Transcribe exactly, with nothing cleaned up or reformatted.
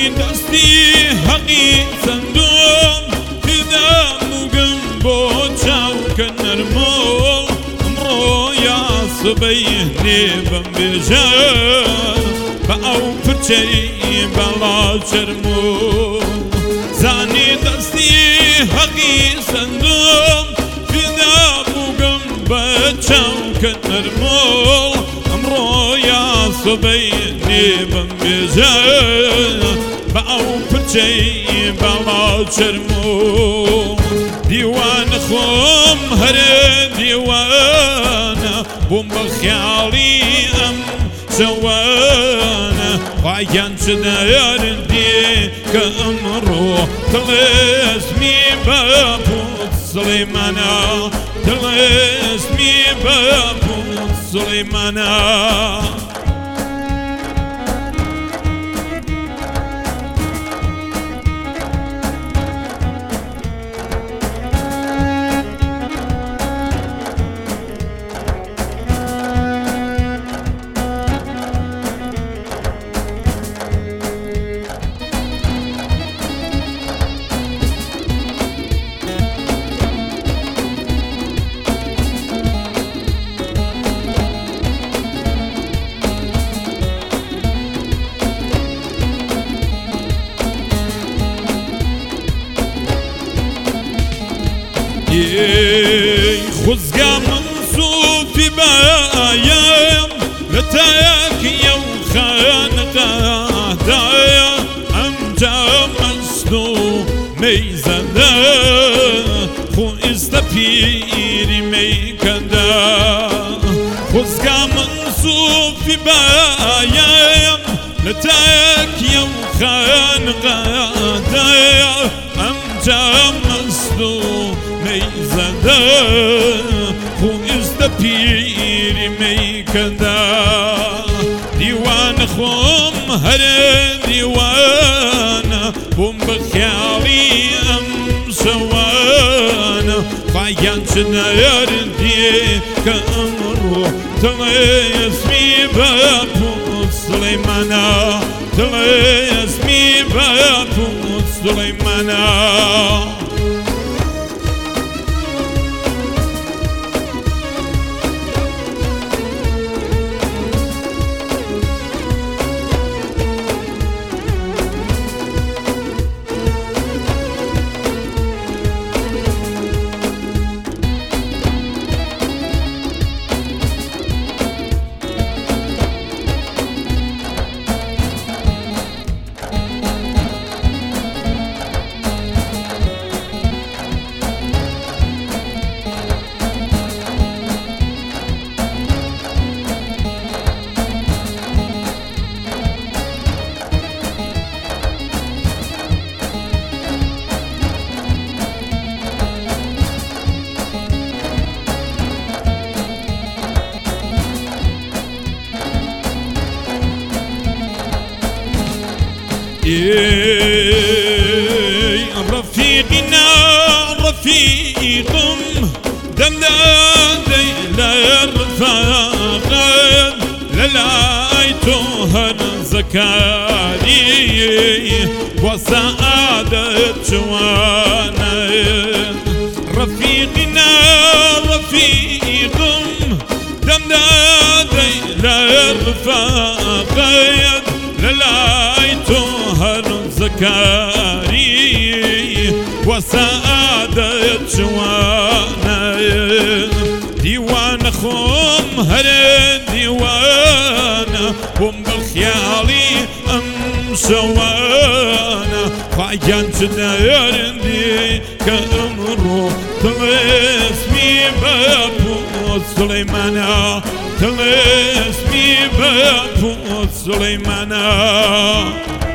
دستی حقی سندوم فدا مگم بو چاو کنرمول امرو یا سبینی بم بیجن با او پرچی بلا چرمو زانی دستی حقی سندوم فدا مگم بو چاو کنرمول امرو یا سبینی بم بیجن با او پرچی بلا چرمو دیوان خوم هر دیوان بوم بخیالی ام سوانا خواهیان چدار دی که امرو تلسمی بابود سلیمانا تلسمی بابود سلیمانا خزقا منصوف بايام لتاك يوم خانقا دايا امجا مصدو ميزادا خو استفيري ميكدا خزقا منصوف بايام لتاك يوم خانقا دايا امجا مصدو ميزادا خو استفيري ميكدا ديوان خوم هر ديوان بوم بخيالي ام سوانا خايان شنير دي كامرو تلي اسمي بابو سليمانا تلي اسمي بابو سليمانا رفيقنا رفيقكم دمدادي للرفاق للايتوها زكاري وسعادة جوانا رفيقنا رفيقكم دمدادي للرفاق للايتوها زكاري وسعادة جوانا ديوان خوم هر ديوان بوم بالخيالي ام سوانا خايان شنير دي كامرو تلسمي بابو سليمانا تلسمي بابو سليمانا